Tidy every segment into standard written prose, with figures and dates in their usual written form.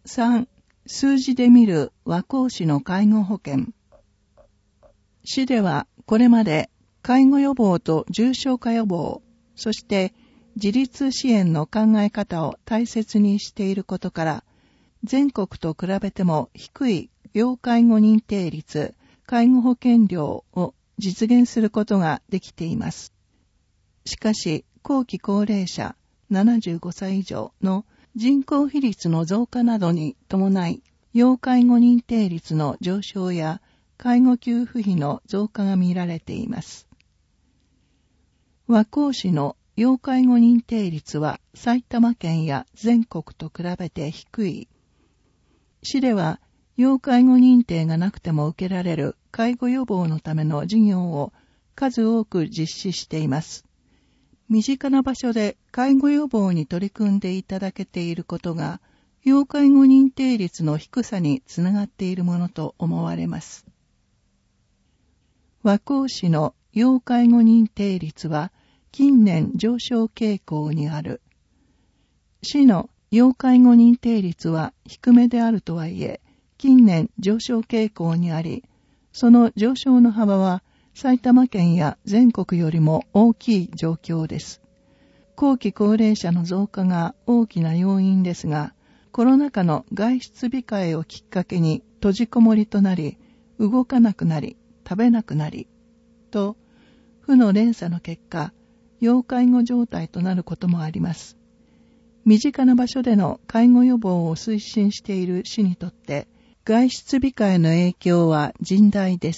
3、数字で見る和光市の介護保険。市ではこれまで介護予防と重症化予防、そして自立支援の考え方を大切にしていることから、全国と比べても低い要介護認定率、介護保険料を実現することができています。しかし、後期高齢者75歳以上の人口比率の増加などに伴い、要介護認定率の上昇や介護給付費の増加が見られています。和光市の要介護認定率は埼玉県や全国と比べて低い。市では要介護認定がなくても受けられる介護予防のための事業を数多く実施しています。身近な場所で介護予防に取り組んでいただけていることが、要介護認定率の低さにつながっているものと思われます。和光市の要介護認定率は近年上昇傾向にある。市の要介護認定率は低めであるとはいえ、近年上昇傾向にあり、その上昇の幅は埼玉県や全国よりも大きい状況です。後期高齢者の増加が大きな要因ですが、コロナ禍の外出控えをきっかけに閉じこもりとなり、動かなくなり、食べなくなり、と、負の連鎖の結果、要介護状態となることもあります。身近な場所での介護予防を推進している市にとって、外出控えの影響は甚大です。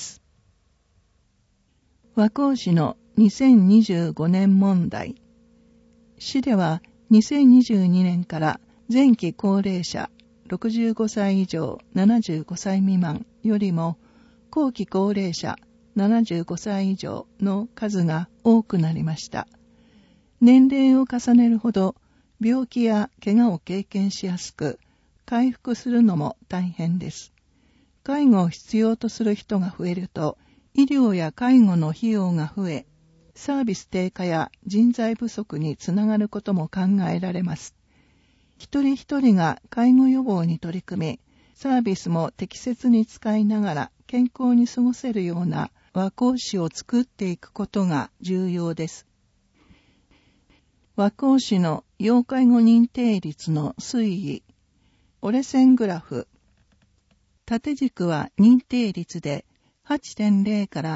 和光市の2025年問題。市では2022年から前期高齢者65歳以上75歳未満よりも後期高齢者75歳以上の数が多くなりました。年齢を重ねるほど病気や怪我を経験しやすく、回復するのも大変です。介護を必要とする人が増えると、医療や介護の費用が増え、サービス低下や人材不足につながることも考えられます。一人一人が介護予防に取り組み、サービスも適切に使いながら健康に過ごせるような和光市を作っていくことが重要です。和光市の要介護認定率の推移、折れ線グラフ。縦軸は認定率で、8.0 から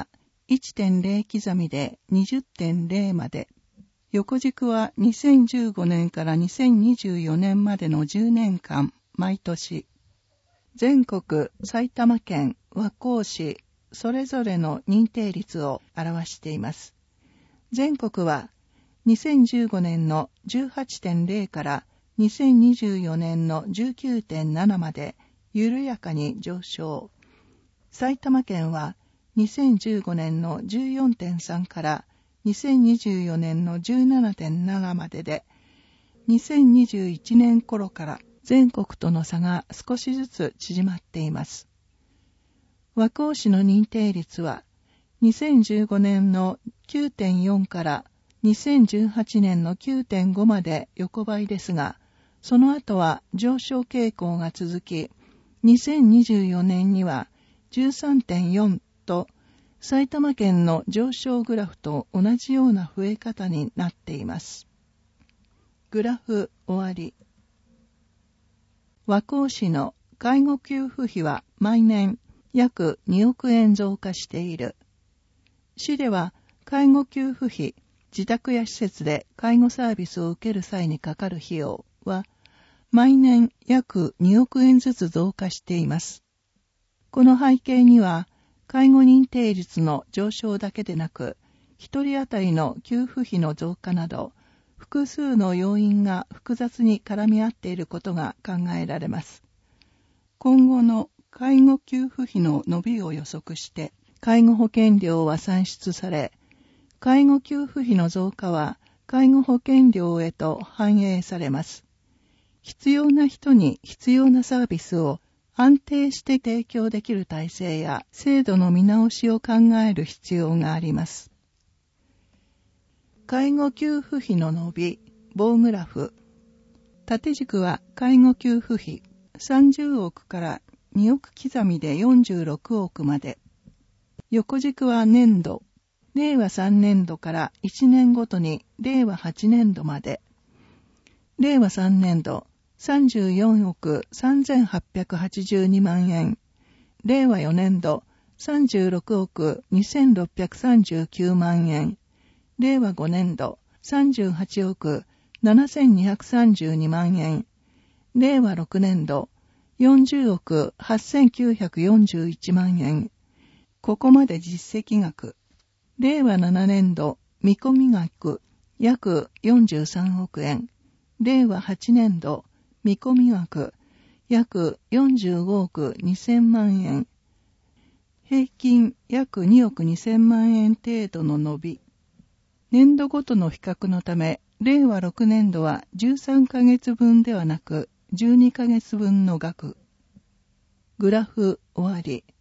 1.0 刻みで 20.0 まで。横軸は2015年から2024年までの10年間、毎年。全国、埼玉県、和光市、それぞれの認定率を表しています。全国は2015年の 18.0 から2024年の 19.7 まで緩やかに上昇。埼玉県は2015年の 14.3 から2024年の 17.7 までで、2021年頃から全国との差が少しずつ縮まっています。和光市の認定率は2015年の 9.4 から2018年の 9.5 まで横ばいですが、その後は上昇傾向が続き、2024年には13.4 と埼玉県の上昇グラフと同じような増え方になっています。グラフ終わり。和光市の介護給付費は毎年約2億円増加している。市では介護給付費、自宅や施設で介護サービスを受ける際にかかる費用は毎年約2億円ずつ増加しています。この背景には、介護認定率の上昇だけでなく、一人当たりの給付費の増加など、複数の要因が複雑に絡み合っていることが考えられます。今後の介護給付費の伸びを予測して、介護保険料は算出され、介護給付費の増加は介護保険料へと反映されます。必要な人に必要なサービスを安定して提供できる体制や制度の見直しを考える必要があります。介護給付費の伸び、棒グラフ。縦軸は介護給付費、 30億から2億刻みで46億まで。横軸は年度。令和3年度から1年ごとに令和8年度まで。令和3年度34億3882万円。令和4年度36億2639万円。令和5年度38億7232万円。令和6年度40億8941万円。ここまで実績額。令和7年度見込み額約43億円。令和8年度見込み額約45億2000万円。平均約2億2000万円程度の伸び。年度ごとの比較のため、令和6年度は13ヶ月分ではなく12ヶ月分の額。グラフ終わり。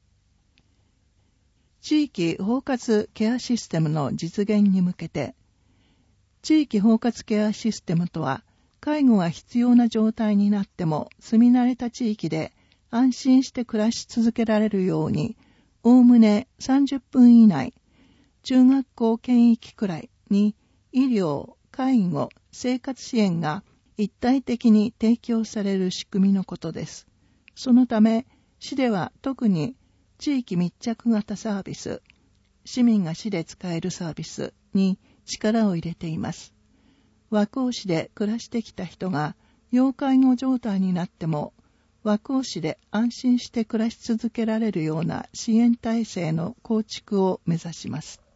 地域包括ケアシステムの実現に向けて、地域包括ケアシステムとは、介護が必要な状態になっても住み慣れた地域で安心して暮らし続けられるように、おおむね30分以内、中学校圏域くらいに医療、介護、生活支援が一体的に提供される仕組みのことです。そのため、市では特に地域密着型サービス、市民が市で使えるサービスに力を入れています。和光市で暮らしてきた人が要介護状態になっても、和光市で安心して暮らし続けられるような支援体制の構築を目指します。